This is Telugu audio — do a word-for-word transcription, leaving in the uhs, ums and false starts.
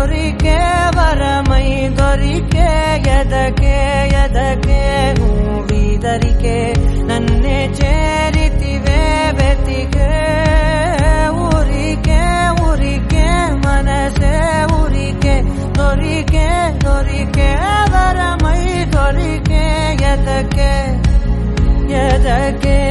దొరికే వరమై దొరికే ఎదకే ఎదకే నువ్వీదరికే నన్నే చేరితివే వెతికే ఊరికే ఊరికే మనసే ఊరికే దొరికే దొరికే వరమై దొరికే ఎదకే ఎదకే